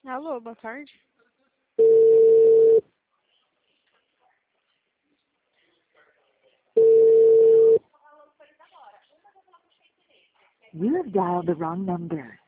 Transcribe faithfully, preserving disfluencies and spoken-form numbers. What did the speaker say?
Alô, boa tarde. You have dialed the wrong number.